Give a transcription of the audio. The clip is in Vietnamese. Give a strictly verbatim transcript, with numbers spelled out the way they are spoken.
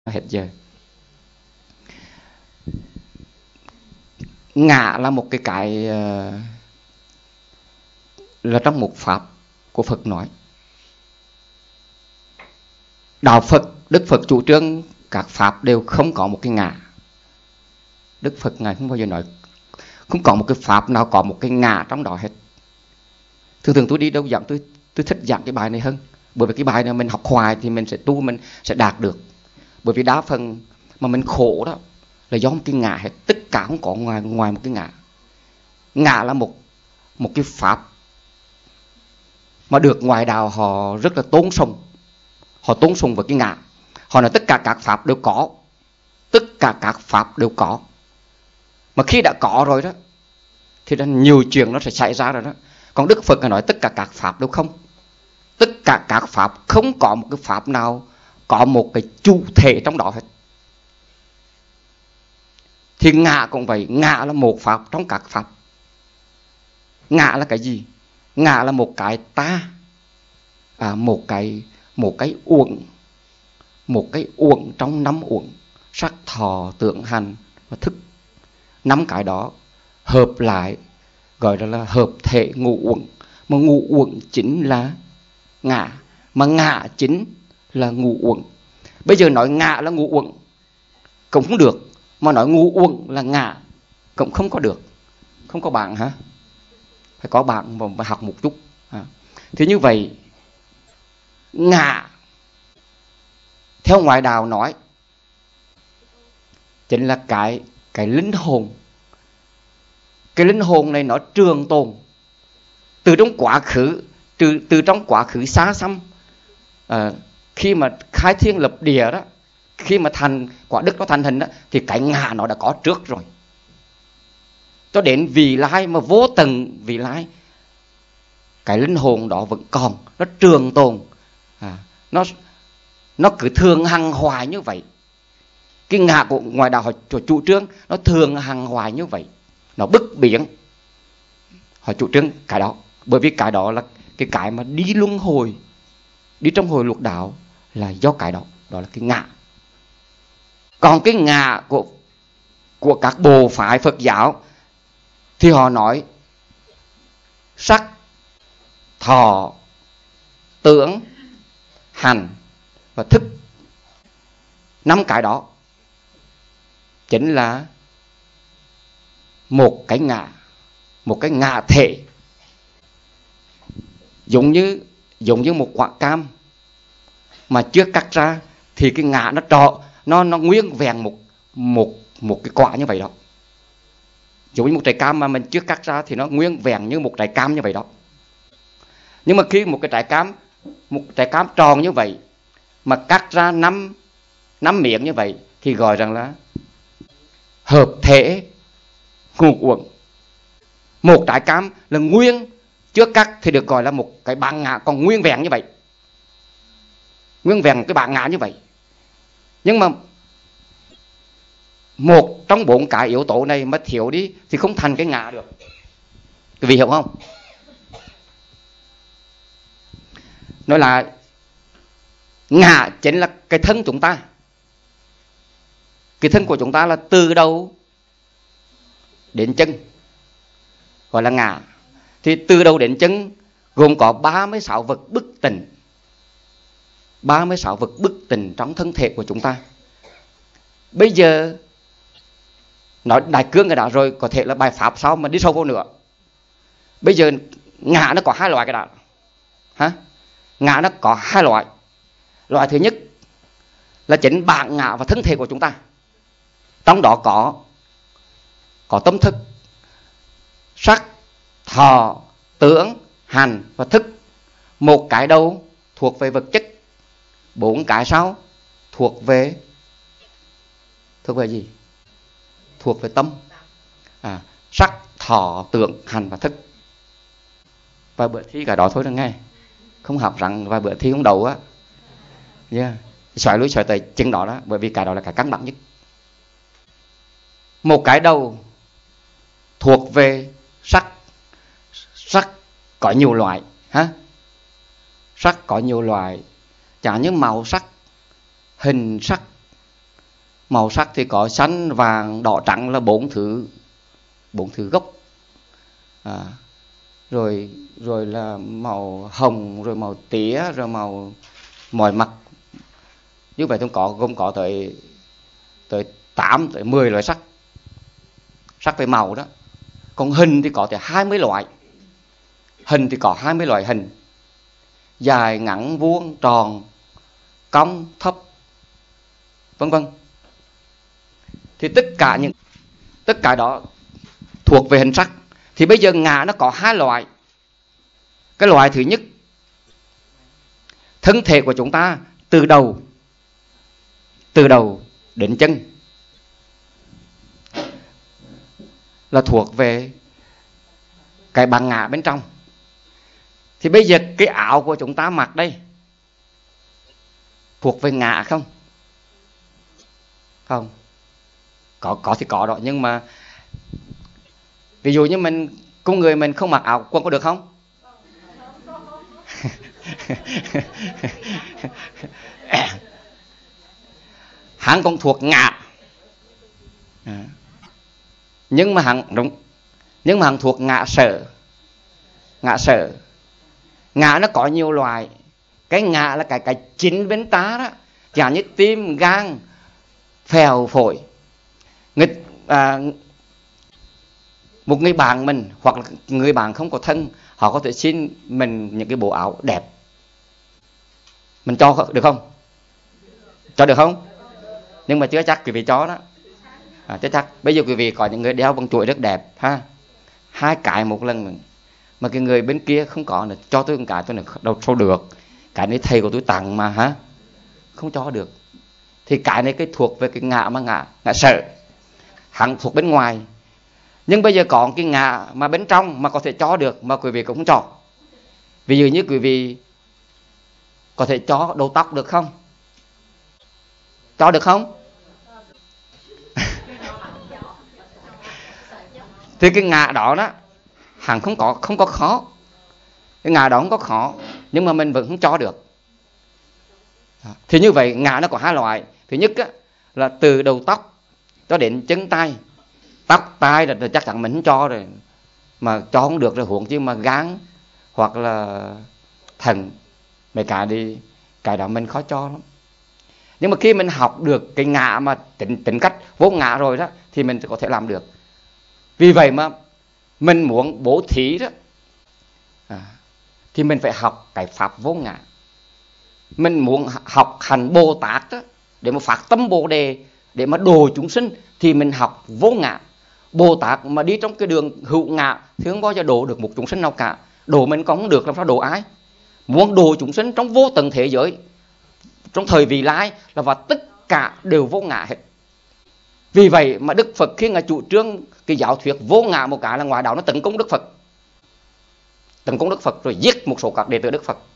hết giờ. Ngã là một cái cái uh, là trong một pháp của Phật nói. Đạo Phật, Đức Phật chủ trương các pháp đều không có một cái ngã. Đức Phật ngài không bao giờ nói không có một cái pháp nào có một cái ngã trong đó hết. Thường thường tôi đi đâu giảng tôi tôi thích giảng cái bài này hơn, bởi vì cái bài này mình học hoài thì mình sẽ tu, mình sẽ đạt được. Bởi vì đa phần mà mình khổ đó là do một cái ngã hết, tất cả không có ngoài ngoài một cái ngã. Ngã là một một cái pháp mà được ngoại đạo họ rất là tôn sùng. Họ tôn sùng với cái ngã. Họ nói tất cả các pháp đều có, tất cả các pháp đều có. Mà khi đã có rồi đó thì nhiều chuyện nó sẽ xảy ra rồi đó. Còn Đức Phật nói tất cả các pháp đều không. Tất cả các pháp không có một cái pháp nào có một cái chủ thể trong đó hết. Thì ngã cũng vậy, ngã là một pháp trong các pháp. Ngã là cái gì? Ngã là một cái ta, à, một cái một cái uẩn, một cái uẩn trong năm uẩn: sắc, thọ, tưởng, hành và thức. Năm cái đó hợp lại gọi là hợp thể ngũ uẩn. Mà ngũ uẩn chính là ngã, mà ngã chính là ngũ uẩn. Bây giờ nói ngã là ngũ uẩn cũng không được, mà nói ngũ uẩn là ngã cũng không có được. Không có bạn hả? Phải có bạn mà học một chút. Thì như vậy, ngã theo ngoại đạo nói chính là cái cái linh hồn. Cái linh hồn này nó trường tồn từ trong quá khứ, từ từ trong quá khứ xa xăm. À, khi mà khai thiên lập địa đó, khi mà thành quả đức nó thành hình đó, thì cái ngã nó đã có trước rồi. Cho đến vị lai mà vô tận vị lai, cái linh hồn đó vẫn còn, nó trường tồn, à, nó nó cứ thường hằng hoài như vậy. Cái ngã của ngoại đạo họ chủ trương nó thường hằng hoài như vậy, nó bất biến. Họ chủ trương cái đó, bởi vì cái đó là cái cái mà đi luân hồi, đi trong hồi lục đạo là do cái đó, đó là cái ngã. Còn cái ngã của của các bộ phái Phật giáo thì họ nói sắc, thọ, tưởng, hành và thức. Năm cái đó chính là một cái ngã, một cái ngã thể. Giống như giống như một quả cam mà chưa cắt ra thì cái ngã nó trọ, nó nó nguyên vẹn một một một cái quả như vậy đó. Giống như một trái cam mà mình chưa cắt ra thì nó nguyên vẹn như một trái cam như vậy đó. Nhưng mà khi một cái trái cam, một trái cam tròn như vậy mà cắt ra năm năm miệng như vậy thì gọi rằng là hợp thể ngũ uẩn. Một trái cam là nguyên, chưa cắt thì được gọi là một cái bản ngã còn nguyên vẹn như vậy, nguyên vẹn cái bản ngã như vậy. Nhưng mà một trong bốn cái yếu tố này mà thiếu đi thì không thành cái ngã được. Quý vị hiểu không? Nói là ngã chính là cái thân chúng ta. Cái thân của chúng ta là từ đầu đến chân, gọi là ngã. Thì từ đầu đến chân gồm có ba mươi sáu vật bất tịnh. ba mươi sáu vật bất tịnh trong thân thể của chúng ta. Bây giờ nói đại cương cái đó rồi, có thể là bài pháp sau mà đi sâu vô nữa. Bây giờ ngã nó có hai loại cái đó. Hả? Ngã nó có hai loại. Loại thứ nhất là chính bản ngã và thân thể của chúng ta. Trong đó có có tâm thức, sắc, thọ, tưởng, hành và thức. Một cái đầu thuộc về vật chất, bốn cái sau thuộc về thuộc về gì? Thuộc về tâm. À, sắc, thọ, tưởng, hành và thức. Vài bữa thi cả đó thôi đó nghe. Không học rằng vài bữa thi không đầu á. Yeah. Xoài lối xoài tới chân đó đó, bởi vì cái đó là cái căn bản nhất. Một cái đầu thuộc về sắc. Sắc có nhiều loại, hả? Sắc có nhiều loại, chẳng như màu sắc, hình sắc, Màu sắc thì có xanh, vàng, đỏ, trắng là bốn thứ bốn thứ gốc. À, rồi rồi là màu hồng, rồi màu tía, rồi màu mỏi mặt. Như vậy tôi có gồm có tới tới tám tới mười loại sắc. Sắc về màu đó. Còn hình thì có tới hai mươi loại. Hình thì có hai mươi loại hình. Dài, ngắn, vuông, tròn, cong, thấp, vân vân. Thì tất cả những tất cả đó thuộc về hình sắc. Thì bây giờ ngã nó có hai loại. Cái loại thứ nhất, thân thể của chúng ta từ đầu từ đầu đến chân là thuộc về cái bản ngã bên trong. Thì bây giờ cái áo của chúng ta mặc đây thuộc về ngã không? Không. Có có thì có đó, nhưng mà ví dụ như mình con người mình không mặc áo quần có được không? Hắn cũng thuộc ngã. À. Nhưng mà hắn đúng. Nhưng mà hắn thuộc ngã sở. Ngã sở. Ngã nó có nhiều loại. Cái ngã là cái cái chính bên ta đó. Chẳng như tim, gan, phèo, phổi. Người, à, một người bạn mình hoặc là người bạn không có thân, họ có thể xin mình những cái bộ áo đẹp. Mình cho được không? Cho được không? Nhưng mà chưa chắc quý vị cho đó. À, chưa chắc. Bây giờ quý vị có những người đeo bằng chuỗi rất đẹp ha. Hai cái một lần mà cái người bên kia không có nữa, cho tôi một cái tôi đâu sao được. Cái này thầy của tôi tặng mà ha. Không cho được. Thì cái này cái thuộc về cái ngã mà ngã, ngã sợ. Hắn thuộc bên ngoài. Nhưng bây giờ có cái ngã mà bên trong mà có thể cho được mà quý vị cũng không cho. Ví dụ như quý vị có thể cho đầu tóc được không? Cho được không? Thì cái ngã đó đó hẳn không có không có khó. Cái ngã đó không có khó, nhưng mà mình vẫn không cho được. Thì như vậy ngã nó có hai loại. Thứ nhất á, là từ đầu tóc cho đến chân tay. Tóc tai là chắc chắn mình không cho rồi, mà cho không được rồi huống chứ mà gan hoặc là thận, mấy cái đi, cái đó mình khó cho lắm. Nhưng mà khi mình học được cái ngã mà tính, tính cách vô ngã rồi đó thì mình có thể làm được. Vì vậy mà mình muốn bố thí đó à, thì mình phải học cái pháp vô ngã. Mình muốn học hành Bồ Tát đó, để mà phát tâm Bồ Đề, để mà độ chúng sinh thì mình học vô ngã. Bồ Tát mà đi trong cái đường hữu ngã thì không bao giờ độ được một chúng sinh nào cả. Độ mình có không được làm sao độ ai? Muốn độ chúng sinh trong vô tận thế giới, trong thời vị lai là và tất cả đều vô ngã hết. Vì vậy mà Đức Phật khi Ngài chủ trương cái giáo thuyết vô ngã một cái là ngoại đạo nó tấn công Đức Phật. Tấn công Đức Phật rồi giết một số các đệ tử Đức Phật.